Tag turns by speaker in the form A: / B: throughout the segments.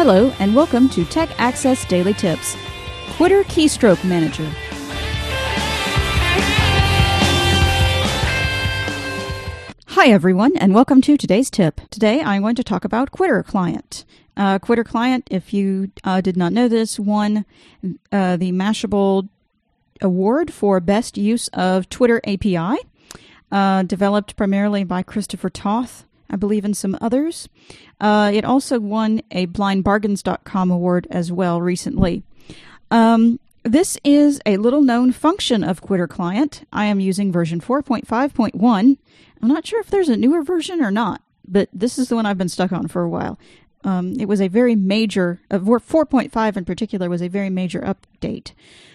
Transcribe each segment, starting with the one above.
A: Hello, and welcome to Tech Access Daily Tips. Twitter Keystroke Manager. Hi everyone, and welcome to today's tip. Today I'm going to talk about Quitter Client. Quitter Client, if you did not know this, won the Mashable Award for Best Use of Twitter API, developed primarily by Christopher Toth, I believe, and some others. It also won a blindbargains.com award as well recently. This is a little-known function of Quitter Client. I am using version 4.5.1. I'm not sure if there's a newer version or not, but this is the one I've been stuck on for a while. It was a very major, 4.5 in particular, was a very major update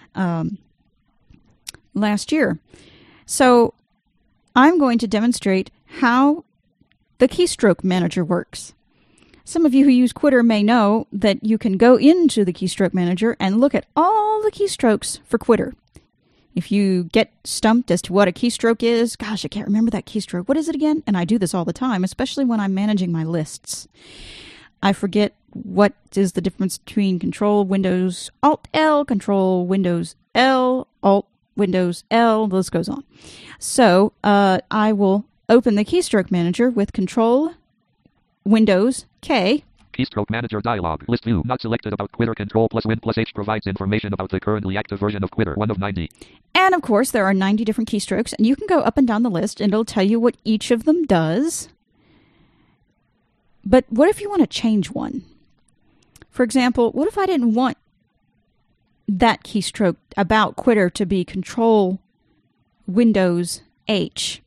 A: last year. So I'm going to demonstrate how the Keystroke Manager works. Some of you who use Quitter may know that you can go into the Keystroke Manager and look at all the keystrokes for Quitter. If you get stumped as to what a keystroke is, gosh, I can't remember that keystroke. What is it again? And I do this all the time, especially when I'm managing my lists. I forget what is the difference between Control Windows Alt L, Control Windows L, Alt Windows L, the list goes on. So I will open the Keystroke Manager with Control Windows K.
B: Keystroke Manager dialog. List view. Not selected about Quitter. Control plus Win plus H provides information about the currently active version of Quitter. 1 of 90.
A: And of course, there are 90 different keystrokes, and you can go up and down the list, and it'll tell you what each of them does. But what if you want to change one? For example, what if I didn't want that keystroke about Quitter to be Control Windows H?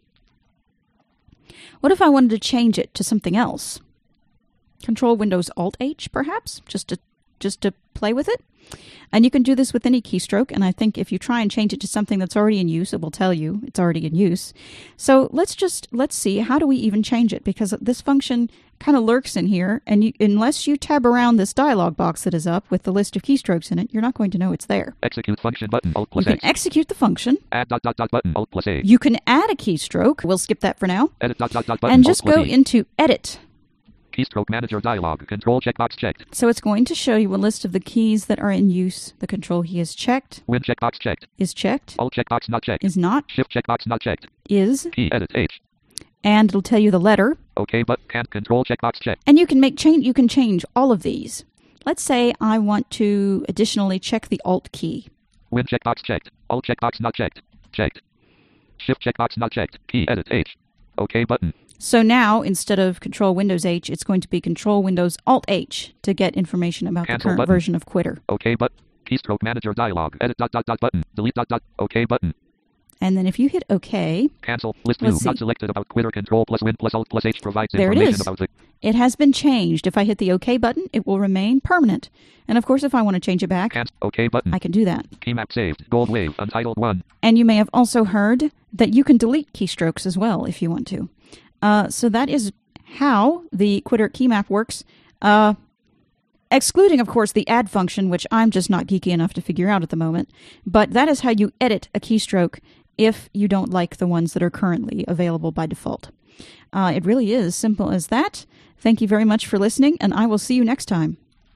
A: What if I wanted to change it to something else? Control Windows Alt H, perhaps, just to play with it. And you can do this with any keystroke, and I think if you try and change it to something that's already in use, it will tell you it's already in use. So let's see, how do we even change it? Because this function kind of lurks in here, and unless you tab around this dialog box that is up with the list of keystrokes in it, you're not going to know it's there.
B: Execute function button, Alt plus
A: You
B: X.
A: can execute the function.
B: Add ... button, Alt plus A.
A: You can add a keystroke. We'll skip that for now.
B: Edit ... button,
A: And just
B: Alt plus
A: go
B: E.
A: into Edit.
B: Keystroke Manager dialog. Control checkbox checked.
A: So it's going to show you a list of the keys that are in use. The Control key is checked.
B: Win checkbox checked.
A: Is checked.
B: Alt checkbox not checked.
A: Is not.
B: Shift checkbox not checked.
A: Is.
B: Key edit H.
A: And it'll tell you the letter.
B: OK but can't. Control checkbox checked.
A: And you can change all of these. Let's say I want to additionally check the Alt key.
B: Win checkbox checked. Alt checkbox not checked. Checked. Shift checkbox not checked. Key edit H. OK button.
A: So now, instead of Control Windows H, it's going to be Control Windows Alt H to get information about
B: Cancel
A: the current
B: button.
A: version of Quitter.
B: OK but Keystroke Manager dialog. Edit ... button. Delete ... OK button.
A: And then if you hit OK,
B: Cancel. List view.
A: Let's see.
B: Not selected about Quitter. Control plus Win plus Alt plus H provides
A: There it
B: information
A: is.
B: about the...
A: It has been changed. If I hit the OK button, it will remain permanent. And of course, if I want to change it back,
B: OK button.
A: I can do that.
B: Key map saved. Gold wave. Untitled 1.
A: And you may have also heard that you can delete keystrokes as well if you want to. So that is how the Quitter key map works, excluding, of course, the add function, which I'm just not geeky enough to figure out at the moment. But that is how you edit a keystroke if you don't like the ones that are currently available by default. It really is simple as that. Thank you very much for listening, and I will see you next time.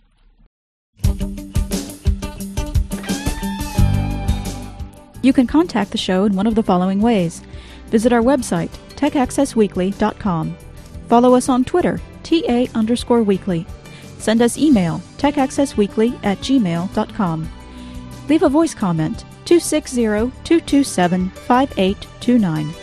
A: You can contact the show in one of the following ways. Visit our website, techaccessweekly.com. Follow us on Twitter, TA_weekly. Send us email, techaccessweekly@gmail.com. Leave a voice comment, 260-227-5829.